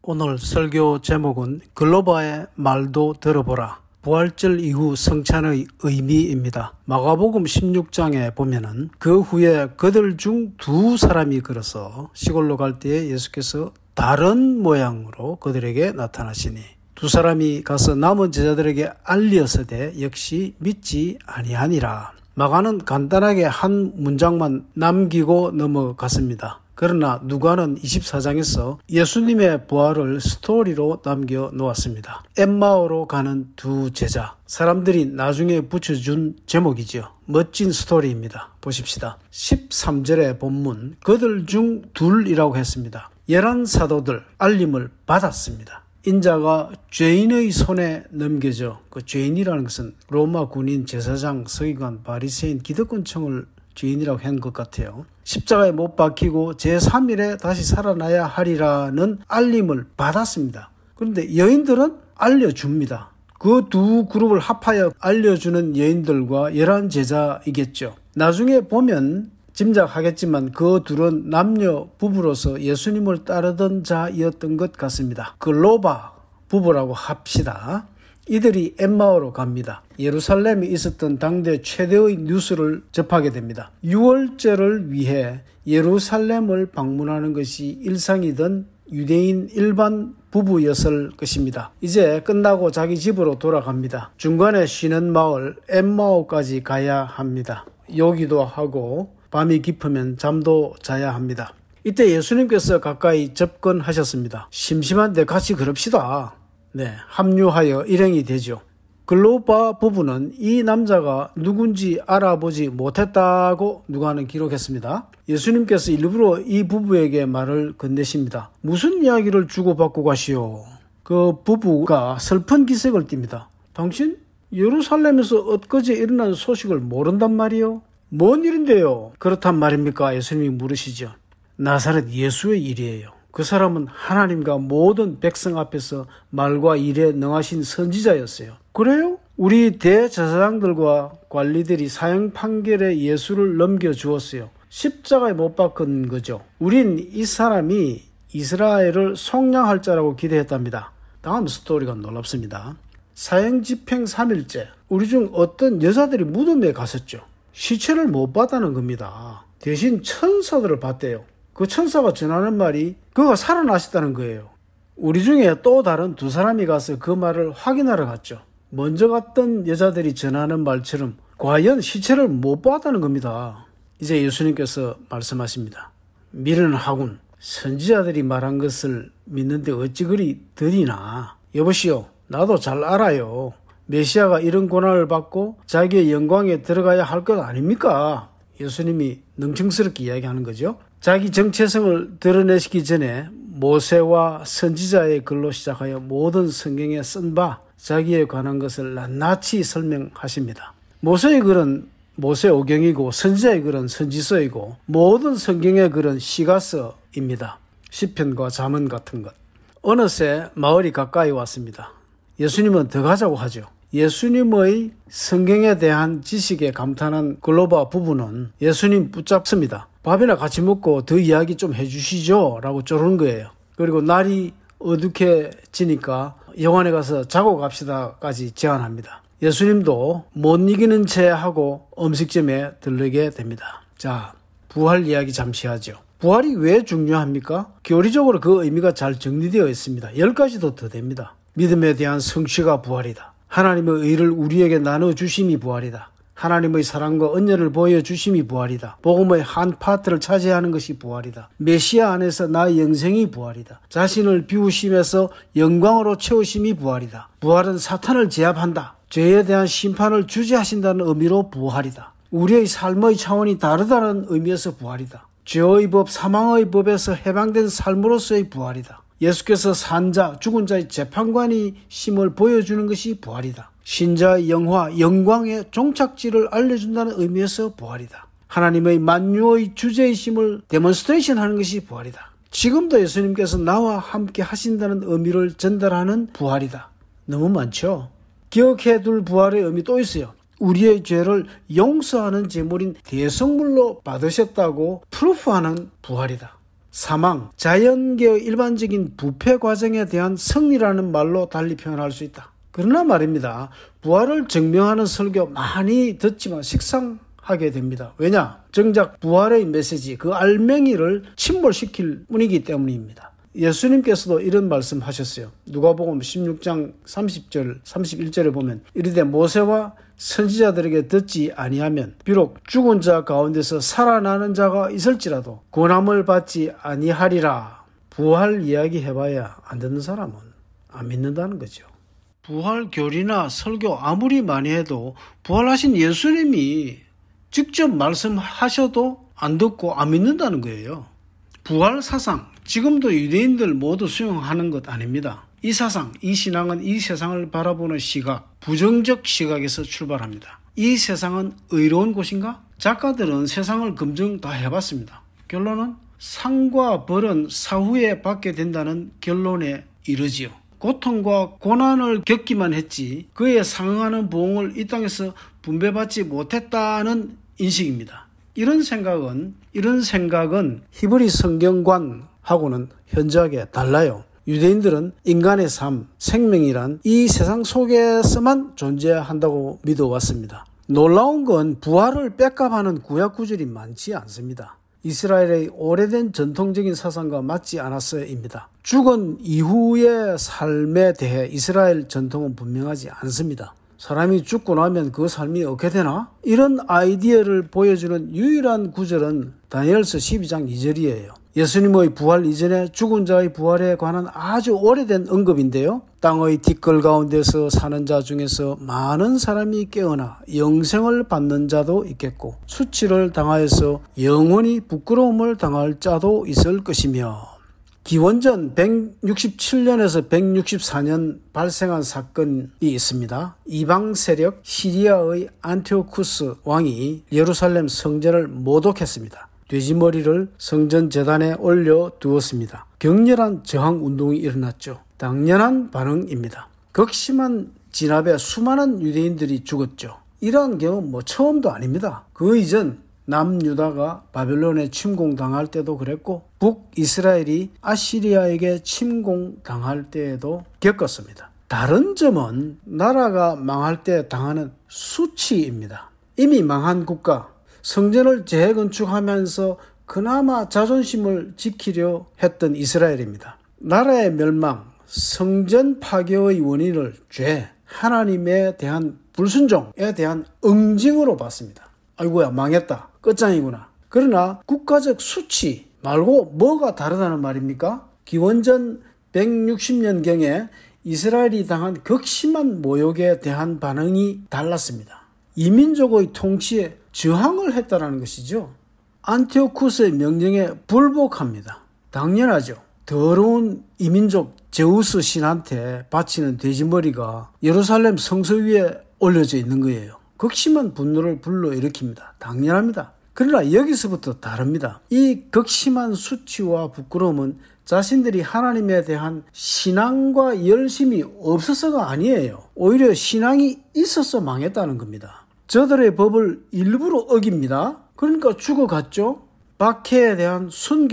오늘 설교 제목은 글로바의 말도 들어보라. 부활절 이후 성찬의 의미입니다. 마가복음 16장에 보면은 그 후에 그들 중 두 사람이 걸어서 시골로 갈 때에 예수께서 다른 모양으로 그들에게 나타나시니 두 사람이 가서 남은 제자들에게 알리었으되 역시 믿지 아니하니라. 마가는 간단하게 한 문장만 남기고 넘어갔습니다. 그러나 누가는 24장에서 예수님의 부활을 스토리로 남겨 놓았습니다. 엠마오로 가는 두 제자. 사람들이 나중에 붙여준 제목이죠. 멋진 스토리입니다. 보십시다. 13절의 본문, 그들 중 둘이라고 했습니다. 11 사도들 알림을 받았습니다. 인자가 죄인의 손에 넘겨져, 그 죄인이라는 것은 로마 군인, 제사장, 서기관, 바리새인, 기득권층을 죄인이라고 한 것 같아요. 십자가에 못 박히고 제3일에 다시 살아나야 하리라는 알림을 받았습니다. 그런데 여인들은 알려줍니다. 그 두 그룹을 합하여 알려주는 여인들과 11 제자이겠죠. 나중에 보면 짐작하겠지만 그 둘은 남녀 부부로서 예수님을 따르던 자이었던 것 같습니다. 글로바 부부라고 합시다. 이들이 엠마오로 갑니다. 예루살렘에 있었던 당대 최대의 뉴스를 접하게 됩니다. 유월절을 위해 예루살렘을 방문하는 것이 일상이던 유대인 일반 부부였을 것입니다. 이제 끝나고 자기 집으로 돌아갑니다. 중간에 쉬는 마을 엠마오까지 가야 합니다. 요기도 하고 밤이 깊으면 잠도 자야 합니다. 이때 예수님께서 가까이 접근하셨습니다. 심심한데 같이 걸읍시다. 합류하여 일행이 되죠. 글로바 부부는 이 남자가 누군지 알아보지 못했다고 누가는 기록했습니다. 예수님께서 일부러 이 부부에게 말을 건네십니다. 무슨 이야기를 주고받고 가시오? 그 부부가 슬픈 기색을 띱니다. 당신 예루살렘에서 엊그제 일어난 소식을 모른단 말이요? 뭔 일인데요? 그렇단 말입니까? 예수님이 물으시죠. 나사렛 예수의 일이에요. 그 사람은 하나님과 모든 백성 앞에서 말과 일에 능하신 선지자였어요. 그래요? 우리 대제사장들과 관리들이 사형 판결에 예수를 넘겨주었어요. 십자가에 못 박은 거죠. 우린 이 사람이 이스라엘을 속량할 자라고 기대했답니다. 다음 스토리가 놀랍습니다. 사형 집행 3일째 우리 중 어떤 여자들이 무덤에 갔었죠. 시체를 못 봤다는 겁니다. 대신 천사들을 봤대요. 그 천사가 전하는 말이 그가 살아나셨다는 거예요. 우리 중에 또 다른 두 사람이 가서 그 말을 확인하러 갔죠. 먼저 갔던 여자들이 전하는 말처럼 과연 시체를 못 봤다는 겁니다. 이제 예수님께서 말씀하십니다. 미련하군. 선지자들이 말한 것을 믿는데 어찌 그리 더디나. 여보시오, 나도 잘 알아요. 메시아가 이런 고난을 받고 자기의 영광에 들어가야 할 것 아닙니까? 예수님이 능청스럽게 이야기하는 거죠. 자기 정체성을 드러내시기 전에 모세와 선지자의 글로 시작하여 모든 성경에 쓴 바 자기에 관한 것을 낱낱이 설명하십니다. 모세의 글은 모세오경이고 선지자의 글은 선지서이고 모든 성경의 글은 시가서입니다. 시편과 잠언 같은 것. 어느새 마을이 가까이 왔습니다. 예수님은 더 가자고 하죠. 예수님의 성경에 대한 지식에 감탄한 글로바 부부는 예수님 붙잡습니다. 밥이나 같이 먹고 더 이야기 좀 해주시죠 라고 쪼르는 거예요. 그리고 날이 어둑해지니까 영안에 가서 자고 갑시다까지 제안합니다. 예수님도 못 이기는 채 하고 음식점에 들르게 됩니다. 자, 부활 이야기 잠시 하죠. 부활이 왜 중요합니까? 교리적으로 그 의미가 잘 정리되어 있습니다. 10가지도 더 됩니다. 믿음에 대한 성취가 부활이다. 하나님의 의를 우리에게 나눠주심이 부활이다. 하나님의 사랑과 은혜를 보여주심이 부활이다. 복음의 한 파트를 차지하는 것이 부활이다. 메시아 안에서 나의 영생이 부활이다. 자신을 비우심에서 영광으로 채우심이 부활이다. 부활은 사탄을 제압한다. 죄에 대한 심판을 주재하신다는 의미로 부활이다. 우리의 삶의 차원이 다르다는 의미에서 부활이다. 죄의 법, 사망의 법에서 해방된 삶으로서의 부활이다. 예수께서 산자, 죽은 자의 재판관이 심을 보여주는 것이 부활이다. 신자의 영화, 영광의 종착지를 알려준다는 의미에서 부활이다. 하나님의 만유의 주제이심을 데몬스트레이션 하는 것이 부활이다. 지금도 예수님께서 나와 함께 하신다는 의미를 전달하는 부활이다. 너무 많죠? 기억해둘 부활의 의미 또 있어요. 우리의 죄를 용서하는 제물인 대성물로 받으셨다고 프루프하는 부활이다. 사망, 자연계의 일반적인 부패 과정에 대한 승리라는 말로 달리 표현할 수 있다. 그러나 말입니다. 부활을 증명하는 설교 많이 듣지만 식상하게 됩니다. 왜냐? 정작 부활의 메시지, 그 알맹이를 침몰시킬 뿐이기 때문입니다. 예수님께서도 이런 말씀하셨어요. 누가복음 16장 30절, 31절에 보면 이르되 모세와 선지자들에게 듣지 아니하면 비록 죽은 자 가운데서 살아나는 자가 있을지라도 권함을 받지 아니하리라. 부활 이야기 해봐야 안 듣는 사람은 안 믿는다는 거죠. 부활 교리나 설교 아무리 많이 해도 부활하신 예수님이 직접 말씀하셔도 안 듣고 안 믿는다는 거예요. 부활 사상, 지금도 유대인들 모두 수용하는 것 아닙니다. 이 사상, 이 신앙은 이 세상을 바라보는 시각, 부정적 시각에서 출발합니다. 이 세상은 의로운 곳인가? 작가들은 세상을 검증 다 해봤습니다. 결론은 상과 벌은 사후에 받게 된다는 결론에 이르지요. 고통과 고난을 겪기만 했지 그에 상응하는 보응을 이 땅에서 분배받지 못했다는 인식입니다. 이런 생각은 히브리 성경관하고는 현저하게 달라요. 유대인들은 인간의 삶, 생명이란 이 세상 속에서만 존재한다고 믿어왔습니다. 놀라운 건 부활을 뺏값하는 구약 구절이 많지 않습니다. 이스라엘의 오래된 전통적인 사상과 맞지 않았어입니다. 죽은 이후의 삶에 대해 이스라엘 전통은 분명하지 않습니다. 사람이 죽고 나면 그 삶이 어떻게 되나? 이런 아이디어를 보여주는 유일한 구절은 다니엘서 12장 2절이에요. 예수님의 부활 이전에 죽은 자의 부활에 관한 아주 오래된 언급인데요. 땅의 티끌 가운데서 사는 자 중에서 많은 사람이 깨어나 영생을 받는 자도 있겠고 수치를 당하여서 영원히 부끄러움을 당할 자도 있을 것이며 기원전 167년에서 164년 발생한 사건이 있습니다. 이방 세력 시리아의 안티오쿠스 왕이 예루살렘 성전을 모독했습니다. 돼지머리를 성전 제단에 올려두었습니다. 격렬한 저항운동이 일어났죠. 당연한 반응입니다. 극심한 진압에 수많은 유대인들이 죽었죠. 이러한 경우 처음도 아닙니다. 그 이전 남유다가 바벨론에 침공당할 때도 그랬고 북이스라엘이 아시리아에게 침공당할 때에도 겪었습니다. 다른 점은 나라가 망할 때 당하는 수치입니다. 이미 망한 국가, 성전을 재건축하면서 그나마 자존심을 지키려 했던 이스라엘입니다. 나라의 멸망, 성전 파괴의 원인을 죄, 하나님에 대한 불순종에 대한 응징으로 봤습니다. 아이고야 망했다. 끝장이구나. 그러나 국가적 수치 말고 뭐가 다르다는 말입니까? 기원전 160년경에 이스라엘이 당한 극심한 모욕에 대한 반응이 달랐습니다. 이민족의 통치에 저항을 했다는 것이죠. 안티오쿠스의 명령에 불복합니다. 당연하죠. 더러운 이민족 제우스 신한테 바치는 돼지머리가 예루살렘 성서 위에 올려져 있는 거예요. 극심한 분노를 불러일으킵니다. 당연합니다. 그러나 여기서부터 다릅니다. 이 극심한 수치와 부끄러움은 자신들이 하나님에 대한 신앙과 열심이 없어서가 아니에요. 오히려 신앙이 있어서 망했다는 겁니다. 저들의 법을 일부러 어깁니다. 그러니까 죽어갔죠. 박해에 대한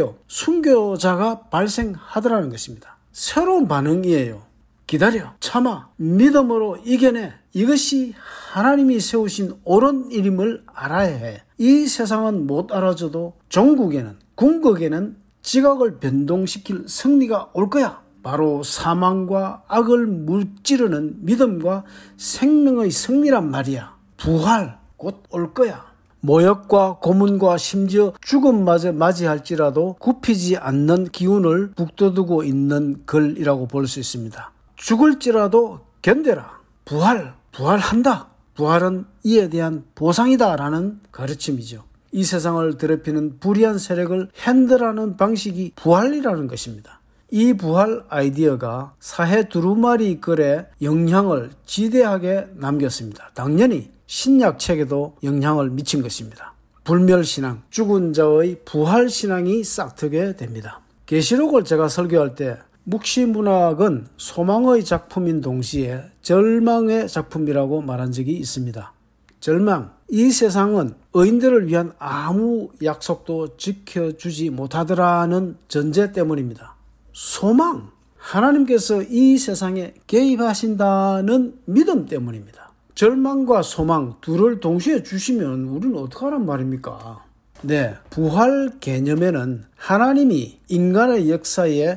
순교자가 발생하더라는 것입니다. 새로운 반응이에요. 기다려, 참아, 믿음으로 이겨내. 이것이 하나님이 세우신 옳은 일임을 알아야 해. 이 세상은 못 알아줘도 종국에는, 궁극에는 지각을 변동시킬 승리가 올 거야. 바로 사망과 악을 무찌르는 믿음과 생명의 승리란 말이야. 부활 곧 올 거야. 모욕과 고문과 심지어 죽음마저 맞이할지라도 굽히지 않는 기운을 북돋우고 있는 글이라고 볼 수 있습니다. 죽을지라도 견뎌라. 부활한다. 부활은 이에 대한 보상이다라는 가르침이죠. 이 세상을 더럽히는 불의한 세력을 핸들하는 방식이 부활이라는 것입니다. 이 부활 아이디어가 사해 두루마리 글에 영향을 지대하게 남겼습니다. 당연히 신약책에도 영향을 미친 것입니다. 불멸신앙, 죽은 자의 부활신앙이 싹트게 됩니다. 계시록을 제가 설교할 때 묵시문학은 소망의 작품인 동시에 절망의 작품이라고 말한 적이 있습니다. 절망, 이 세상은 의인들을 위한 아무 약속도 지켜주지 못하더라는 전제 때문입니다. 소망, 하나님께서 이 세상에 개입하신다는 믿음 때문입니다. 절망과 소망 둘을 동시에 주시면 우리는 어떡하란 말입니까? 네, 부활 개념에는 하나님이 인간의 역사에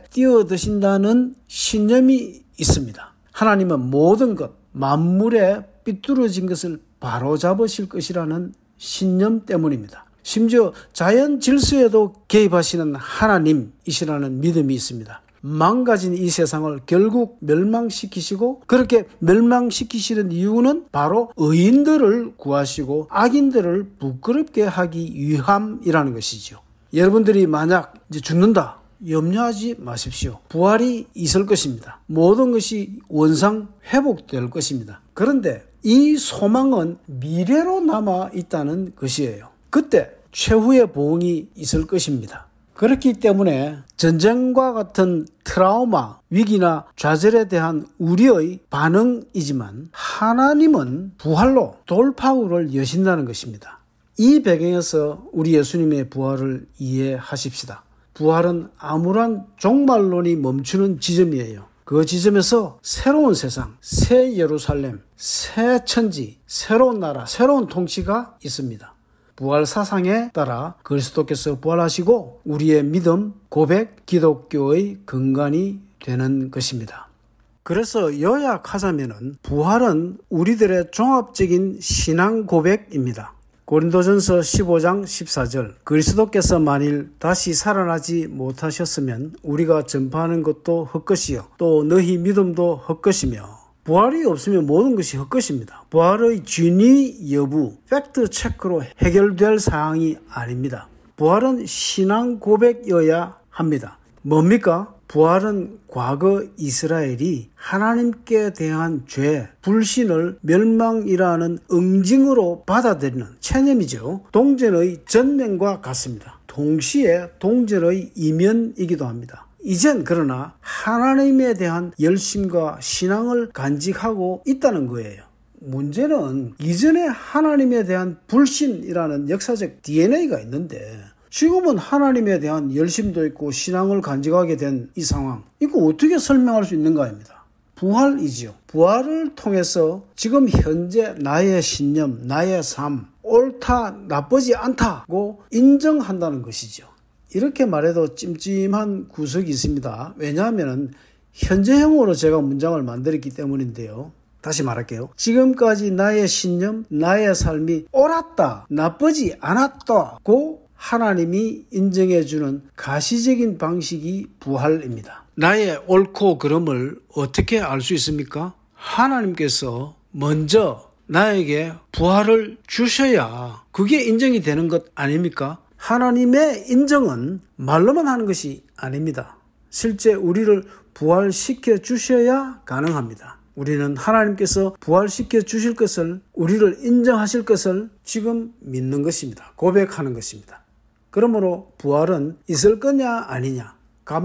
뛰어드신다는 신념이 있습니다. 하나님은 모든 것, 만물에 삐뚤어진 것을 바로잡으실 것이라는 신념 때문입니다. 심지어 자연 질서에도 개입하시는 하나님이시라는 믿음이 있습니다. 망가진 이 세상을 결국 멸망시키시고, 그렇게 멸망시키시는 이유는 바로 의인들을 구하시고 악인들을 부끄럽게 하기 위함이라는 것이죠. 여러분들이 만약 이제 죽는다, 염려하지 마십시오. 부활이 있을 것입니다. 모든 것이 원상 회복될 것입니다. 그런데 이 소망은 미래로 남아 있다는 것이에요. 그때 최후의 보응이 있을 것입니다. 그렇기 때문에 전쟁과 같은 트라우마, 위기나 좌절에 대한 우리의 반응이지만 하나님은 부활로 돌파구를 여신다는 것입니다. 이 배경에서 우리 예수님의 부활을 이해하십시다. 부활은 암울한 종말론이 멈추는 지점이에요. 그 지점에서 새로운 세상, 새 예루살렘, 새 천지, 새로운 나라, 새로운 통치가 있습니다. 부활 사상에 따라 그리스도께서 부활하시고 우리의 믿음, 고백, 기독교의 근간이 되는 것입니다. 그래서 요약하자면 부활은 우리들의 종합적인 신앙 고백입니다. 고린도전서 15장 14절, 그리스도께서 만일 다시 살아나지 못하셨으면 우리가 전파하는 것도 헛것이요 또 너희 믿음도 헛것이며, 부활이 없으면 모든 것이 헛것입니다. 부활의 진위 여부, 팩트 체크로 해결될 사항이 아닙니다. 부활은 신앙 고백이어야 합니다. 뭡니까? 부활은 과거 이스라엘이 하나님께 대한 죄, 불신을 멸망이라는 응징으로 받아들이는 체념이죠. 동전의 전면과 같습니다. 동시에 동전의 이면이기도 합니다. 이젠 그러나 하나님에 대한 열심과 신앙을 간직하고 있다는 거예요. 문제는 이전에 하나님에 대한 불신이라는 역사적 DNA가 있는데 지금은 하나님에 대한 열심도 있고 신앙을 간직하게 된 이 상황, 이거 어떻게 설명할 수 있는가입니다. 부활이지요. 부활을 통해서 지금 현재 나의 신념, 나의 삶, 옳다, 나쁘지 않다고 인정한다는 것이죠. 이렇게 말해도 찜찜한 구석이 있습니다. 왜냐하면 현재형으로 제가 문장을 만들었기 때문인데요. 다시 말할게요. 지금까지 나의 신념, 나의 삶이 옳았다, 나쁘지 않았다고 하나님이 인정해주는 가시적인 방식이 부활입니다. 나의 옳고 그름을 어떻게 알 수 있습니까? 하나님께서 먼저 나에게 부활을 주셔야 그게 인정이 되는 것 아닙니까? 하나님의 인정은 말로만 하는 것이 아닙니다. 실제 우리를 부활시켜 주셔야 가능합니다. 우리는 하나님께서 부활시켜 주실 것을, 우리를 인정하실 것을 지금 믿는 것입니다. 고백하는 것입니다. 그러므로 부활은 있을 거냐 아니냐,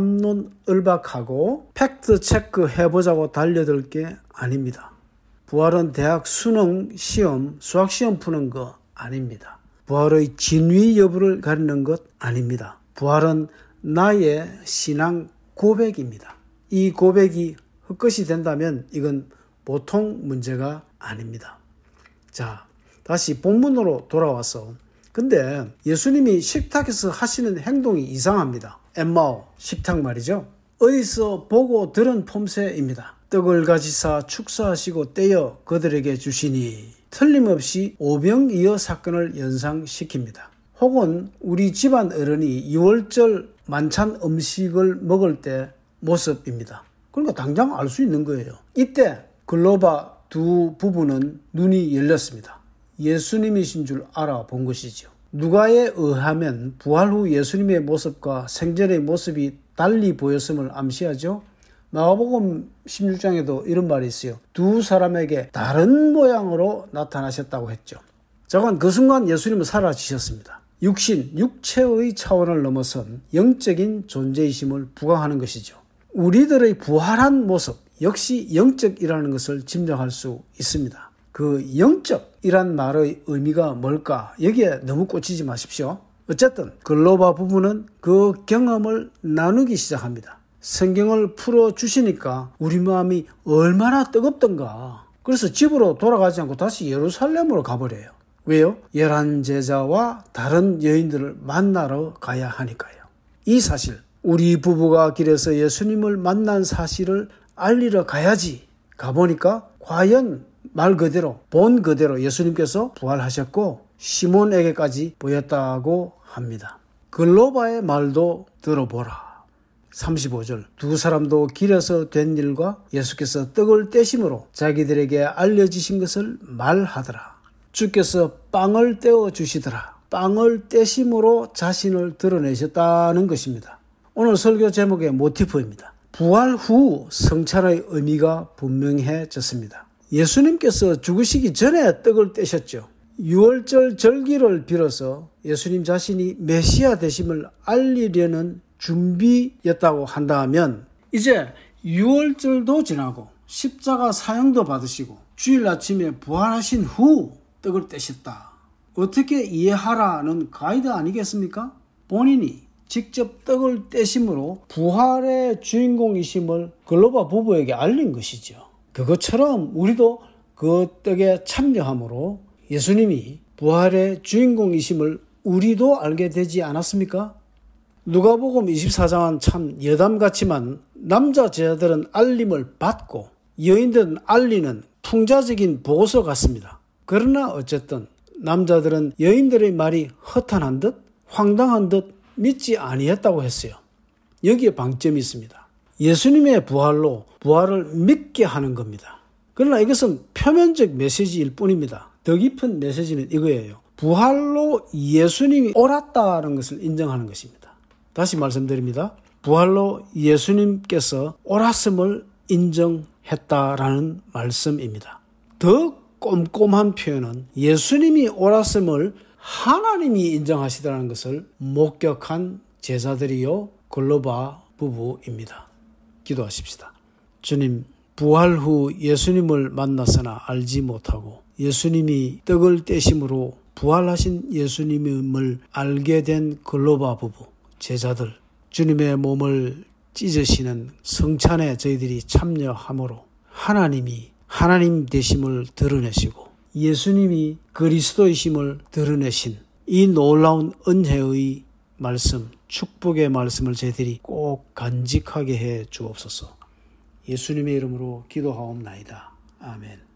갑론을박하고 팩트 체크 해보자고 달려들 게 아닙니다. 부활은 대학 수능 시험, 수학 시험 푸는 거 아닙니다. 부활의 진위 여부를 가리는 것 아닙니다. 부활은 나의 신앙 고백입니다. 이 고백이 헛것이 된다면 이건 보통 문제가 아닙니다. 자, 다시 본문으로 돌아와서, 근데 예수님이 식탁에서 하시는 행동이 이상합니다. 엠마오, 식탁 말이죠. 어디서 보고 들은 폼새입니다. 떡을 가지사 축사하시고 떼어 그들에게 주시니, 틀림없이 오병이어 사건을 연상시킵니다. 혹은 우리 집안 어른이 6월절 만찬 음식을 먹을 때 모습입니다. 그러니까 당장 알 수 있는 거예요. 이때 글로바 두 부부는 눈이 열렸습니다. 예수님이신 줄 알아본 것이죠. 누가에 의하면 부활 후 예수님의 모습과 생전의 모습이 달리 보였음을 암시하죠. 마가복음 16장에도 이런 말이 있어요. 두 사람에게 다른 모양으로 나타나셨다고 했죠. 저건 그 순간 예수님은 사라지셨습니다. 육신, 육체의 차원을 넘어선 영적인 존재이심을 부각하는 것이죠. 우리들의 부활한 모습 역시 영적이라는 것을 짐작할 수 있습니다. 그 영적이란 말의 의미가 뭘까? 여기에 너무 꽂히지 마십시오. 어쨌든 글로바 부부는 그 경험을 나누기 시작합니다. 성경을 풀어주시니까 우리 마음이 얼마나 뜨겁던가. 그래서 집으로 돌아가지 않고 다시 예루살렘으로 가버려요. 왜요? 11제자와 다른 여인들을 만나러 가야 하니까요. 이 사실, 우리 부부가 길에서 예수님을 만난 사실을 알리러 가야지. 가보니까 과연 말 그대로, 본 그대로 예수님께서 부활하셨고 시몬에게까지 보였다고 합니다. 글로바의 말도 들어보라. 35절, 두 사람도 길에서 된 일과 예수께서 떡을 떼심으로 자기들에게 알려지신 것을 말하더라. 주께서 빵을 떼어 주시더라. 빵을 떼심으로 자신을 드러내셨다는 것입니다. 오늘 설교 제목의 모티프입니다. 부활 후 성찬의 의미가 분명해졌습니다. 예수님께서 죽으시기 전에 떡을 떼셨죠. 6월절 절기를 빌어서 예수님 자신이 메시아 되심을 알리려는 준비였다고 한다면 이제 6월절도 지나고 십자가 사형도 받으시고 주일 아침에 부활하신 후 떡을 떼셨다. 어떻게 이해하라는 가이드 아니겠습니까? 본인이 직접 떡을 떼심으로 부활의 주인공이심을 글로바 부부에게 알린 것이죠. 그것처럼 우리도 그 떡에 참여함으로 예수님이 부활의 주인공이심을 우리도 알게 되지 않았습니까? 누가복음 24장은 참 여담 같지만 남자 제자들은 알림을 받고 여인들은 알리는 풍자적인 보고서 같습니다. 그러나 어쨌든 남자들은 여인들의 말이 허탄한 듯 황당한 듯 믿지 아니했다고 했어요. 여기에 방점이 있습니다. 예수님의 부활로 부활을 믿게 하는 겁니다. 그러나 이것은 표면적 메시지일 뿐입니다. 더 깊은 메시지는 이거예요. 부활로 예수님이 옳았다는 것을 인정하는 것입니다. 다시 말씀드립니다. 부활로 예수님께서 옳았음을 인정했다라는 말씀입니다. 더 꼼꼼한 표현은 예수님이 옳았음을 하나님이 인정하시다는 것을 목격한 제자들이요 글로바 부부입니다. 기도하십시다. 주님, 부활 후 예수님을 만났으나 알지 못하고 예수님이 떡을 떼심으로 부활하신 예수님을 알게 된 글로바 부부, 제자들, 주님의 몸을 찢으시는 성찬에 저희들이 참여함으로 하나님이 하나님 되심을 드러내시고 예수님이 그리스도이심을 드러내신 이 놀라운 은혜의 말씀, 축복의 말씀을 저희들이 꼭 간직하게 해 주옵소서. 예수님의 이름으로 기도하옵나이다. 아멘.